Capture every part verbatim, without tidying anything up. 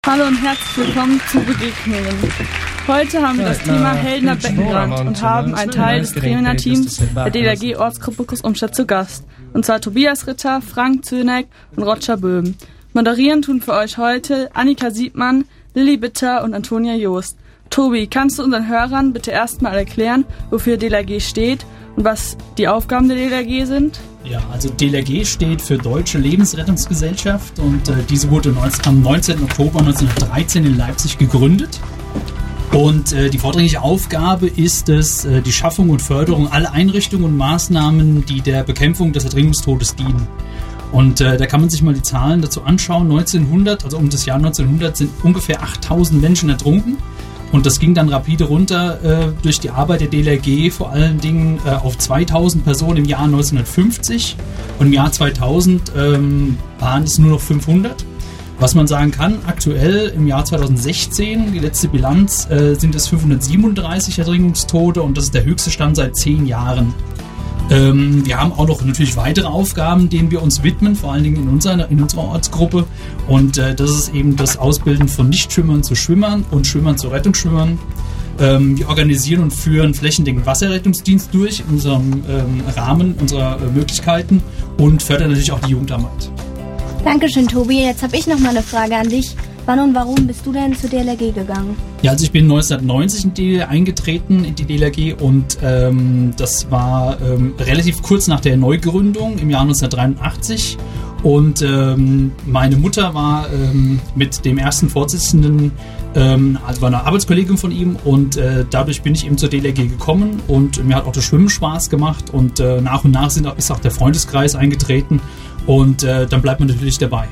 Hallo und herzlich willkommen zu Begegnungen. Heute haben wir das Thema Helden am Beckenrand und haben einen Teil des Trainerteams der D L R G-Ortsgruppe Großumstadt zu Gast. Und zwar Tobias Ritter, Frank Zöneck und Roger Böhm. Moderieren tun für euch heute Annika Siebmann, Lilly Bitter und Antonia Joost. Tobi, kannst du unseren Hörern bitte erstmal erklären, wofür D L R G steht und was die Aufgaben der D L R G sind? Ja, also D L R G steht für Deutsche Lebensrettungsgesellschaft und äh, diese wurde neunzehn, am neunzehnten Oktober neunzehnhundertdreizehn in Leipzig gegründet. Und äh, die vordringliche Aufgabe ist es, äh, die Schaffung und Förderung aller Einrichtungen und Maßnahmen, die der Bekämpfung des Ertrinkungstodes dienen. Und äh, da kann man sich mal die Zahlen dazu anschauen. neunzehnhundert, also um das Jahr neunzehnhundert, sind ungefähr achttausend Menschen ertrunken. Und das ging dann rapide runter äh, durch die Arbeit der D L R G, vor allen Dingen äh, auf zweitausend Personen im Jahr neunzehnhundertfünfzig. Und im Jahr zweitausend ähm, waren es nur noch fünfhundert. Was man sagen kann, aktuell im Jahr zweitausendsechzehn, die letzte Bilanz, äh, sind es fünfhundertsiebenunddreißig Ertrinkungstote und das ist der höchste Stand seit zehn Jahren. Ähm, wir haben auch noch natürlich weitere Aufgaben, denen wir uns widmen, vor allen Dingen in unserer, in unserer Ortsgruppe. Und äh, das ist eben das Ausbilden von Nichtschwimmern zu Schwimmern und Schwimmern zu Rettungsschwimmern. Ähm, wir organisieren und führen flächendeckend Wasserrettungsdienst durch in unserem ähm, Rahmen unserer äh, Möglichkeiten und fördern natürlich auch die Jugendarbeit. Dankeschön, Tobi. Jetzt habe ich noch mal eine Frage an dich. Wann und warum bist du denn zur D L R G gegangen? Ja, also ich bin neunzehnhundertneunzig in die, eingetreten in die D L R G und ähm, das war ähm, relativ kurz nach der Neugründung im Jahr neunzehnhundertdreiundachtzig. Und ähm, meine Mutter war ähm, mit dem ersten Vorsitzenden, ähm, also war eine Arbeitskollegin von ihm und äh, dadurch bin ich eben zur D L R G gekommen und mir hat auch das Schwimmen Spaß gemacht und äh, nach und nach sind, ist auch der Freundeskreis eingetreten und äh, dann bleibt man natürlich dabei.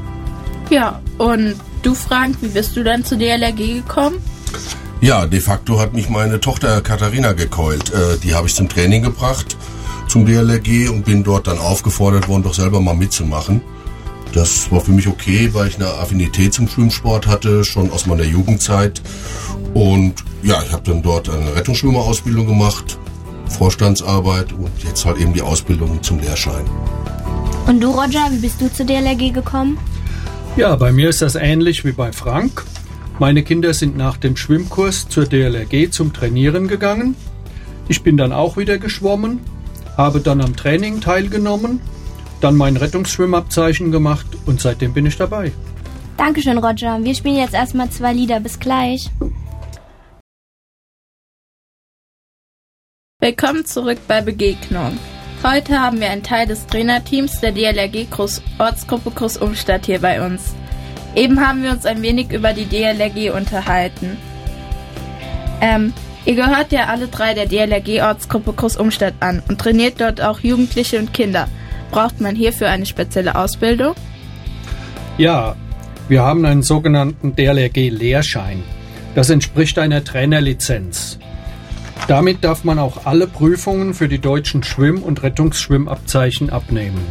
Ja, und du, Frank, wie bist du dann zur D L R G gekommen? Ja, de facto hat mich meine Tochter Katharina gekeult. Äh, die habe ich zum Training gebracht, zum D L R G und bin dort dann aufgefordert worden, doch selber mal mitzumachen. Das war für mich okay, weil ich eine Affinität zum Schwimmsport hatte, schon aus meiner Jugendzeit. Und ja, ich habe dann dort eine Rettungsschwimmerausbildung gemacht, Vorstandsarbeit und jetzt halt eben die Ausbildung zum Lehrschein. Und du, Roger, wie bist du zur D L R G gekommen? Ja, bei mir ist das ähnlich wie bei Frank. Meine Kinder sind nach dem Schwimmkurs zur D L R G zum Trainieren gegangen. Ich bin dann auch wieder geschwommen, habe dann am Training teilgenommen, dann mein Rettungsschwimmabzeichen gemacht und seitdem bin ich dabei. Dankeschön, Roger. Wir spielen jetzt erstmal zwei Lieder. Bis gleich. Willkommen zurück bei Begegnung. Heute haben wir einen Teil des Trainerteams der D L R G Ortsgruppe Großumstadt hier bei uns. Eben haben wir uns ein wenig über die D L R G unterhalten. Ähm, ihr gehört ja alle drei der D L R G Ortsgruppe Großumstadt an und trainiert dort auch Jugendliche und Kinder. Braucht man hierfür eine spezielle Ausbildung? Ja, wir haben einen sogenannten D L R G-Lehrschein. Das entspricht einer Trainerlizenz. Damit darf man auch alle Prüfungen für die deutschen Schwimm- und Rettungsschwimmabzeichen abnehmen.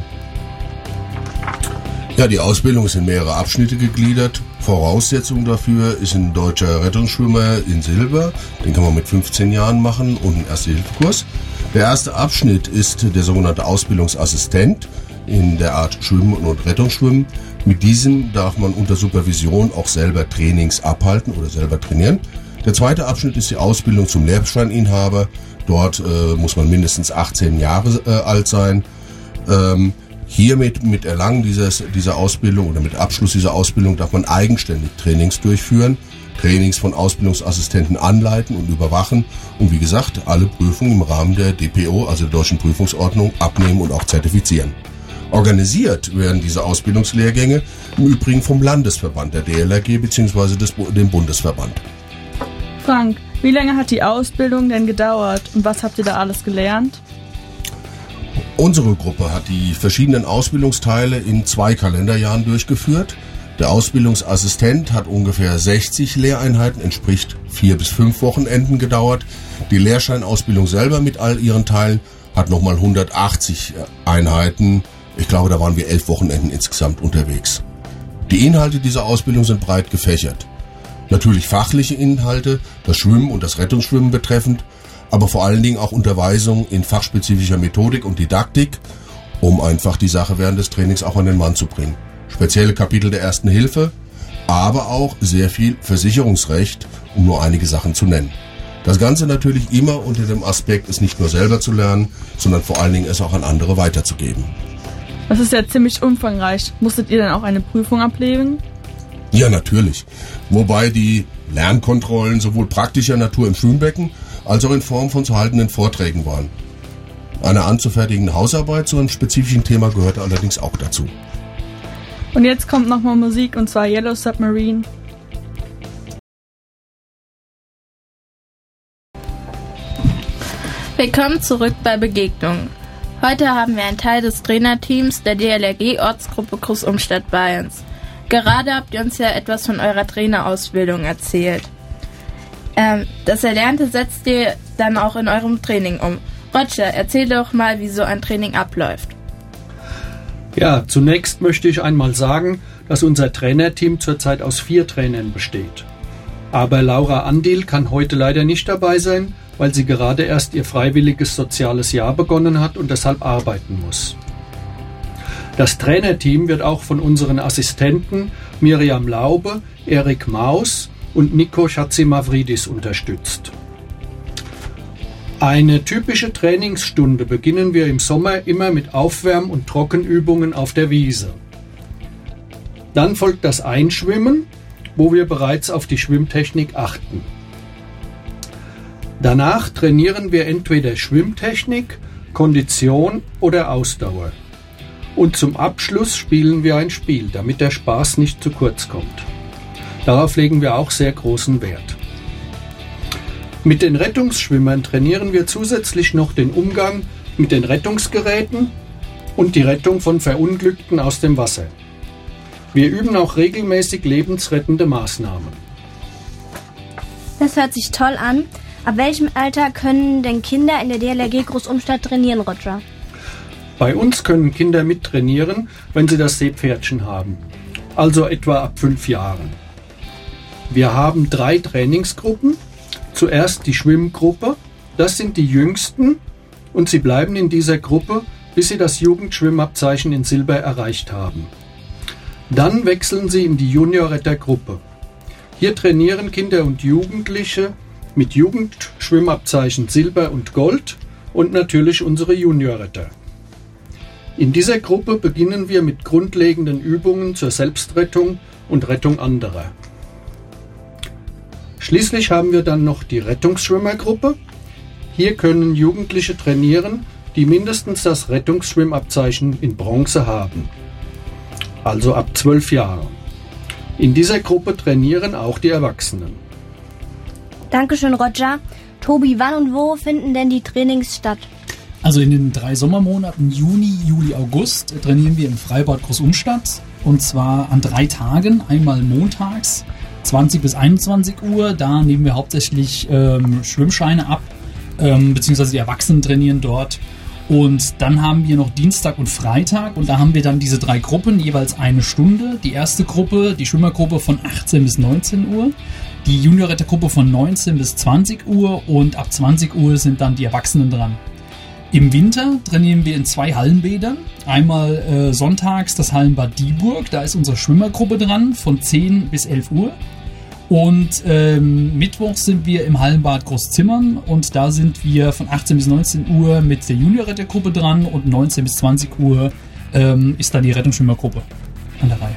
Ja, die Ausbildung ist in mehrere Abschnitte gegliedert. Voraussetzung dafür ist ein deutscher Rettungsschwimmer in Silber. Den kann man mit fünfzehn Jahren machen und einen Erste-Hilfe-Kurs. Der erste Abschnitt ist der sogenannte Ausbildungsassistent in der Art Schwimmen und Rettungsschwimmen. Mit diesem darf man unter Supervision auch selber Trainings abhalten oder selber trainieren. Der zweite Abschnitt ist die Ausbildung zum Lehrscheininhaber. Dort äh, muss man mindestens achtzehn Jahre äh, alt sein. Ähm, hiermit mit Erlangen dieses, dieser Ausbildung oder mit Abschluss dieser Ausbildung darf man eigenständig Trainings durchführen, Trainings von Ausbildungsassistenten anleiten und überwachen und wie gesagt, alle Prüfungen im Rahmen der D P O, also der Deutschen Prüfungsordnung, abnehmen und auch zertifizieren. Organisiert werden diese Ausbildungslehrgänge im Übrigen vom Landesverband der D L R G bzw. dem Bundesverband. Frank, wie lange hat die Ausbildung denn gedauert und was habt ihr da alles gelernt? Unsere Gruppe hat die verschiedenen Ausbildungsteile in zwei Kalenderjahren durchgeführt. Der Ausbildungsassistent hat ungefähr sechzig Lehreinheiten, entspricht vier bis fünf Wochenenden gedauert. Die Lehrscheinausbildung selber mit all ihren Teilen hat nochmal hundertachtzig Einheiten. Ich glaube, da waren wir elf Wochenenden insgesamt unterwegs. Die Inhalte dieser Ausbildung sind breit gefächert. Natürlich fachliche Inhalte, das Schwimmen und das Rettungsschwimmen betreffend, aber vor allen Dingen auch Unterweisung in fachspezifischer Methodik und Didaktik, um einfach die Sache während des Trainings auch an den Mann zu bringen. Spezielle Kapitel der Ersten Hilfe, aber auch sehr viel Versicherungsrecht, um nur einige Sachen zu nennen. Das Ganze natürlich immer unter dem Aspekt, es nicht nur selber zu lernen, sondern vor allen Dingen es auch an andere weiterzugeben. Das ist ja ziemlich umfangreich. Musstet ihr dann auch eine Prüfung ablegen? Ja, natürlich. Wobei die Lernkontrollen sowohl praktischer Natur im Schwimmbecken als auch in Form von zu haltenden Vorträgen waren. Eine anzufertigende Hausarbeit zu einem spezifischen Thema gehörte allerdings auch dazu. Und jetzt kommt nochmal Musik, und zwar Yellow Submarine. Willkommen zurück bei Begegnungen. Heute haben wir einen Teil des Trainerteams der D L R G-Ortsgruppe Groß-Umstadt bei uns. Gerade habt ihr uns ja etwas von eurer Trainerausbildung erzählt. Ähm, das Erlernte setzt ihr dann auch in eurem Training um. Roger, erzähl doch mal, wie so ein Training abläuft. Ja, zunächst möchte ich einmal sagen, dass unser Trainerteam zurzeit aus vier Trainern besteht. Aber Laura Andil kann heute leider nicht dabei sein, weil sie gerade erst ihr freiwilliges soziales Jahr begonnen hat und deshalb arbeiten muss. Das Trainerteam wird auch von unseren Assistenten Miriam Laube, Erik Maus und Nico Chatzimavridis unterstützt. Eine typische Trainingsstunde beginnen wir im Sommer immer mit Aufwärm- und Trockenübungen auf der Wiese. Dann folgt das Einschwimmen, wo wir bereits auf die Schwimmtechnik achten. Danach trainieren wir entweder Schwimmtechnik, Kondition oder Ausdauer. Und zum Abschluss spielen wir ein Spiel, damit der Spaß nicht zu kurz kommt. Darauf legen wir auch sehr großen Wert. Mit den Rettungsschwimmern trainieren wir zusätzlich noch den Umgang mit den Rettungsgeräten und die Rettung von Verunglückten aus dem Wasser. Wir üben auch regelmäßig lebensrettende Maßnahmen. Das hört sich toll an. Ab welchem Alter können denn Kinder in der D L R G Groß-Umstadt trainieren, Roger? Bei uns können Kinder mittrainieren, wenn sie das Seepferdchen haben, also etwa ab fünf Jahren. Wir haben drei Trainingsgruppen. Zuerst die Schwimmgruppe, das sind die Jüngsten und sie bleiben in dieser Gruppe, bis sie das Jugendschwimmabzeichen in Silber erreicht haben. Dann wechseln sie in die Juniorrettergruppe. Hier trainieren Kinder und Jugendliche mit Jugendschwimmabzeichen Silber und Gold und natürlich unsere Juniorretter. In dieser Gruppe beginnen wir mit grundlegenden Übungen zur Selbstrettung und Rettung anderer. Schließlich haben wir dann noch die Rettungsschwimmergruppe. Hier können Jugendliche trainieren, die mindestens das Rettungsschwimmabzeichen in Bronze haben. Also ab zwölf Jahre. In dieser Gruppe trainieren auch die Erwachsenen. Dankeschön, Roger. Tobi, wann und wo finden denn die Trainings statt? Also in den drei Sommermonaten Juni, Juli, August trainieren wir im Freibad Groß-Umstadt. Und zwar an drei Tagen, einmal montags, zwanzig bis einundzwanzig Uhr. Da nehmen wir hauptsächlich ähm, Schwimmscheine ab, ähm, beziehungsweise die Erwachsenen trainieren dort. Und dann haben wir noch Dienstag und Freitag und da haben wir dann diese drei Gruppen, jeweils eine Stunde. Die erste Gruppe, die Schwimmergruppe von achtzehn bis neunzehn Uhr, die Juniorrettergruppe von neunzehn bis zwanzig Uhr und ab zwanzig Uhr sind dann die Erwachsenen dran. Im Winter trainieren wir in zwei Hallenbädern. Einmal äh, sonntags das Hallenbad Dieburg, da ist unsere Schwimmergruppe dran von zehn bis elf Uhr. Und ähm, mittwochs sind wir im Hallenbad Großzimmern und da sind wir von achtzehn bis neunzehn Uhr mit der Juniorrettergruppe dran und neunzehn bis zwanzig Uhr ähm, ist dann die Rettungsschwimmergruppe an der Reihe.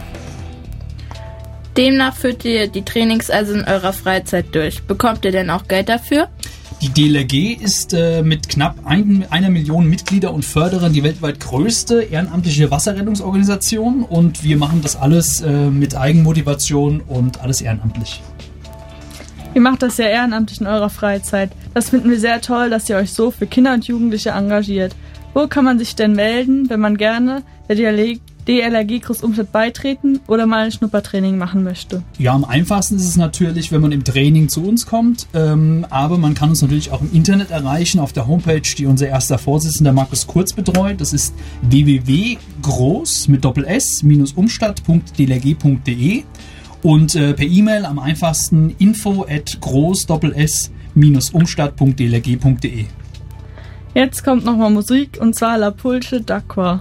Demnach führt ihr die Trainings also in eurer Freizeit durch. Bekommt ihr denn auch Geld dafür? Die D L R G ist äh, mit knapp ein, einer Million Mitglieder und Förderern die weltweit größte ehrenamtliche Wasserrettungsorganisation und wir machen das alles äh, mit Eigenmotivation und alles ehrenamtlich. Ihr macht das ja ehrenamtlich in eurer Freizeit. Das finden wir sehr toll, dass ihr euch so für Kinder und Jugendliche engagiert. Wo kann man sich denn melden, wenn man gerne der D L R G Groß-Umstadt beitreten oder mal ein Schnuppertraining machen möchte? Ja, am einfachsten ist es natürlich, wenn man im Training zu uns kommt, ähm, aber man kann uns natürlich auch im Internet erreichen, auf der Homepage, die unser erster Vorsitzender Markus Kurz betreut. Das ist w w w punkt groß mit Doppel S minus umstadt punkt d l r g punkt d e und äh, per E-Mail am einfachsten info at groß Doppel S minus umstadt punkt d l r g punkt d e. Jetzt kommt nochmal Musik und zwar La Pulce d'Aqua.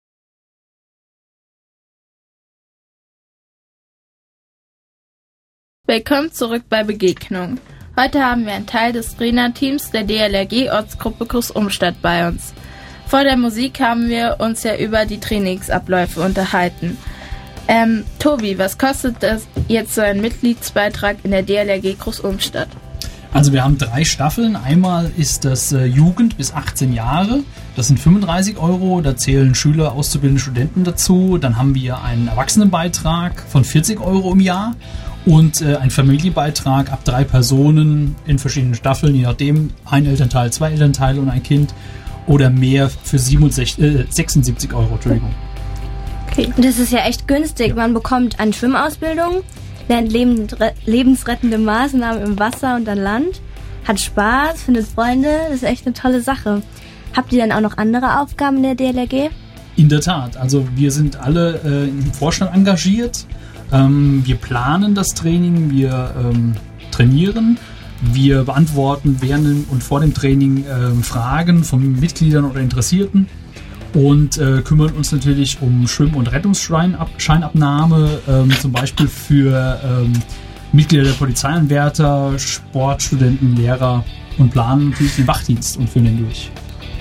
Willkommen zurück bei Begegnung. Heute haben wir einen Teil des Trainerteams der D L R G-Ortsgruppe Groß-Umstadt bei uns. Vor der Musik haben wir uns ja über die Trainingsabläufe unterhalten. Ähm, Tobi, was kostet das jetzt so ein Mitgliedsbeitrag in der D L R G Groß-Umstadt? Also wir haben drei Staffeln. Einmal ist das äh, Jugend bis achtzehn Jahre. Das sind fünfunddreißig Euro. Da zählen Schüler, Auszubildende, Studenten dazu. Dann haben wir einen Erwachsenenbeitrag von vierzig Euro im Jahr und äh, einen Familienbeitrag ab drei Personen in verschiedenen Staffeln, je nachdem, ein Elternteil, zwei Elternteile und ein Kind oder mehr für siebenundsechzig, äh, sechsundsiebzig Euro. Entschuldigung. Okay. Das ist ja echt günstig. Ja. Man bekommt eine Schwimmausbildung, lernt lebensrettende Maßnahmen im Wasser und an Land, hat Spaß, findet Freunde. Das ist echt eine tolle Sache. Habt ihr denn auch noch andere Aufgaben in der D L R G? In der Tat. Also wir sind alle äh, im Vorstand engagiert. Ähm, wir planen das Training, wir ähm, trainieren, wir beantworten während und vor dem Training ähm, Fragen von Mitgliedern oder Interessierten und äh, kümmern uns natürlich um Schwimm- und Rettungsscheinabnahme, ähm, zum Beispiel für ähm, Mitglieder der Polizeianwärter, Sportstudenten, Lehrer und planen natürlich den Wachdienst und führen den durch.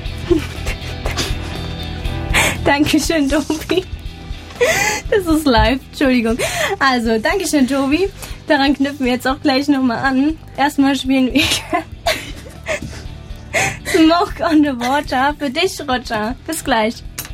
Dankeschön, Tobi. Das ist live, Entschuldigung. Also, Dankeschön, Tobi. Daran knüpfen wir jetzt auch gleich nochmal an. Erstmal spielen wir Smoke on the Water für dich, Roger. Bis gleich.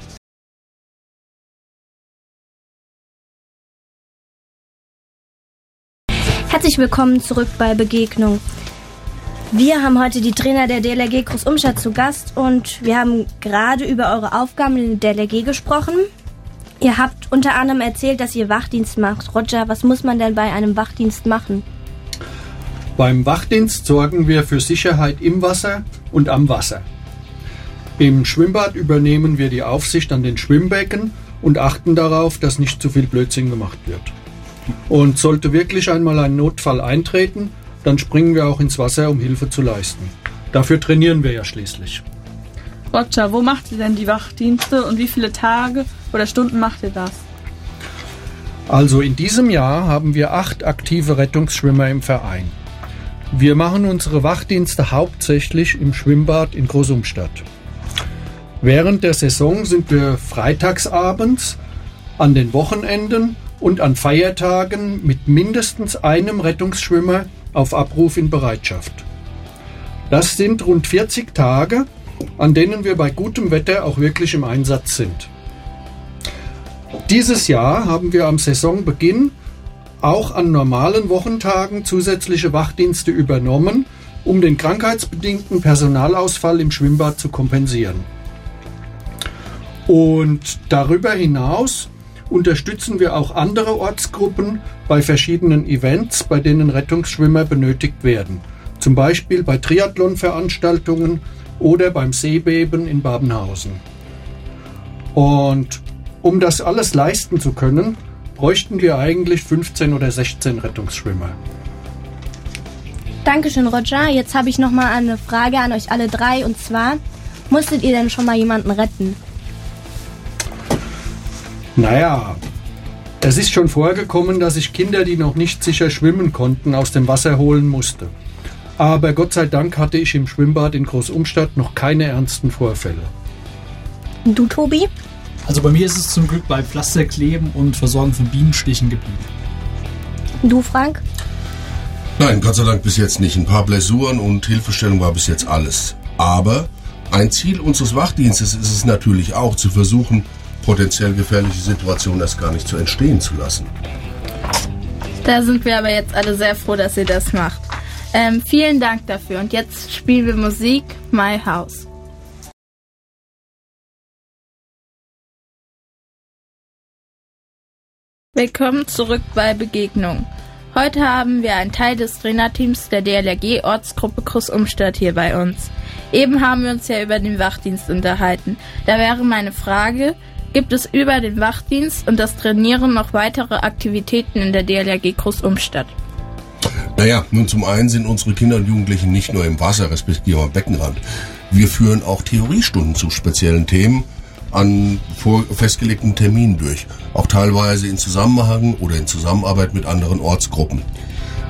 Herzlich willkommen zurück bei Begegnung. Wir haben heute die Trainer der D L R G Groß-Umstadt zu Gast und wir haben gerade über eure Aufgaben in der D L R G gesprochen. Ihr habt unter anderem erzählt, dass ihr Wachdienst macht. Roger, was muss man denn bei einem Wachdienst machen? Beim Wachdienst sorgen wir für Sicherheit im Wasser und am Wasser. Im Schwimmbad übernehmen wir die Aufsicht an den Schwimmbecken und achten darauf, dass nicht zu viel Blödsinn gemacht wird. Und sollte wirklich einmal ein Notfall eintreten, dann springen wir auch ins Wasser, um Hilfe zu leisten. Dafür trainieren wir ja schließlich. Roger, wo macht ihr denn die Wachdienste und wie viele Tage oder Stunden macht ihr das? Also in diesem Jahr haben wir acht aktive Rettungsschwimmer im Verein. Wir machen unsere Wachdienste hauptsächlich im Schwimmbad in Groß-Umstadt. Während der Saison sind wir freitagsabends, an den Wochenenden und an Feiertagen mit mindestens einem Rettungsschwimmer auf Abruf in Bereitschaft. Das sind rund vierzig Tage, an denen wir bei gutem Wetter auch wirklich im Einsatz sind. Dieses Jahr haben wir am Saisonbeginn auch an normalen Wochentagen zusätzliche Wachdienste übernommen, um den krankheitsbedingten Personalausfall im Schwimmbad zu kompensieren. Und darüber hinaus unterstützen wir auch andere Ortsgruppen bei verschiedenen Events, bei denen Rettungsschwimmer benötigt werden. Zum Beispiel bei Triathlon-Veranstaltungen oder beim Seebeben in Babenhausen. Und um das alles leisten zu können, bräuchten wir eigentlich fünfzehn oder sechzehn Rettungsschwimmer. Dankeschön, Roger. Jetzt habe ich nochmal eine Frage an euch alle drei. Und zwar, musstet ihr denn schon mal jemanden retten? Naja, es ist schon vorgekommen, dass ich Kinder, die noch nicht sicher schwimmen konnten, aus dem Wasser holen musste. Aber Gott sei Dank hatte ich im Schwimmbad in Groß-Umstadt noch keine ernsten Vorfälle. Und du, Tobi? Also bei mir ist es zum Glück bei Pflasterkleben und Versorgung von Bienenstichen geblieben. Und du, Frank? Nein, Gott sei Dank bis jetzt nicht. Ein paar Blessuren und Hilfestellung war bis jetzt alles. Aber ein Ziel unseres Wachdienstes ist es natürlich auch, zu versuchen, potenziell gefährliche Situationen erst gar nicht zu entstehen zu lassen. Da sind wir aber jetzt alle sehr froh, dass ihr das macht. Ähm, vielen Dank dafür. Und jetzt spielen wir Musik My House. Willkommen zurück bei Begegnung. Heute haben wir einen Teil des Trainerteams der D L R G Ortsgruppe Groß-Umstadt hier bei uns. Eben haben wir uns ja über den Wachdienst unterhalten. Da wäre meine Frage, gibt es über den Wachdienst und das Trainieren noch weitere Aktivitäten in der D L R G Groß-Umstadt? Naja, nun zum einen sind unsere Kinder und Jugendlichen nicht nur im Wasser, respektive am Beckenrand. Wir führen auch Theoriestunden zu speziellen Themen an vor festgelegten Terminen durch. Auch teilweise in Zusammenhang oder in Zusammenarbeit mit anderen Ortsgruppen.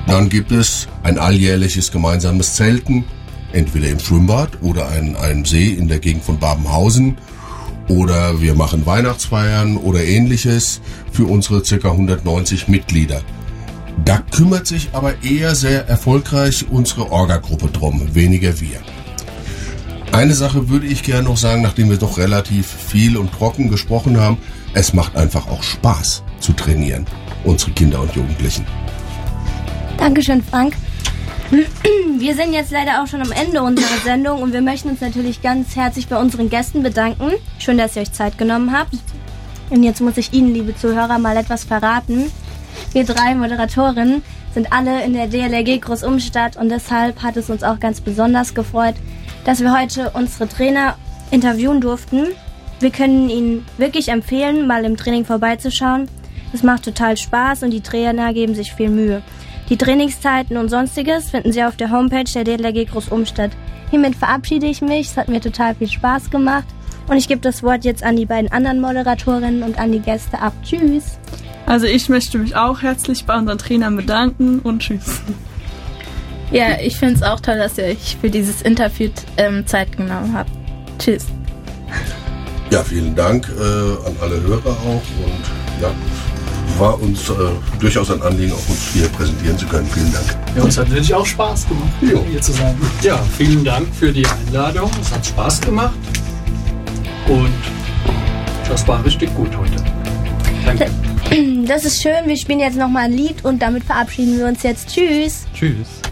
Dann gibt es ein alljährliches gemeinsames Zelten, entweder im Schwimmbad oder an einem See in der Gegend von Babenhausen. Oder wir machen Weihnachtsfeiern oder ähnliches für unsere ca. hundertneunzig Mitglieder. Da kümmert sich aber eher sehr erfolgreich unsere Orga-Gruppe drum, weniger wir. Eine Sache würde ich gerne noch sagen, nachdem wir doch relativ viel und trocken gesprochen haben. Es macht einfach auch Spaß zu trainieren, unsere Kinder und Jugendlichen. Dankeschön, Frank. Wir sind jetzt leider auch schon am Ende unserer Sendung und wir möchten uns natürlich ganz herzlich bei unseren Gästen bedanken. Schön, dass ihr euch Zeit genommen habt. Und jetzt muss ich Ihnen, liebe Zuhörer, mal etwas verraten. Wir drei Moderatorinnen sind alle in der D L R G Großumstadt und deshalb hat es uns auch ganz besonders gefreut, dass wir heute unsere Trainer interviewen durften. Wir können Ihnen wirklich empfehlen, mal im Training vorbeizuschauen. Es macht total Spaß und die Trainer geben sich viel Mühe. Die Trainingszeiten und Sonstiges finden Sie auf der Homepage der D L R G Großumstadt. Hiermit verabschiede ich mich. Es hat mir total viel Spaß gemacht. Und ich gebe das Wort jetzt an die beiden anderen Moderatorinnen und an die Gäste ab. Tschüss. Also ich möchte mich auch herzlich bei unseren Trainern bedanken und tschüss. Ja, ich finde es auch toll, dass ihr euch für dieses Interview ähm, Zeit genommen habt. Tschüss. Ja, vielen Dank äh, an alle Hörer auch und ja, war uns äh, durchaus ein Anliegen, auch uns hier präsentieren zu können. Vielen Dank. Ja, uns hat natürlich auch Spaß gemacht, jo. hier zu sein. Ja, vielen Dank für die Einladung. Es hat Spaß gemacht und das war richtig gut heute. Danke. Das ist schön. Wir spielen jetzt nochmal ein Lied und damit verabschieden wir uns jetzt. Tschüss. Tschüss.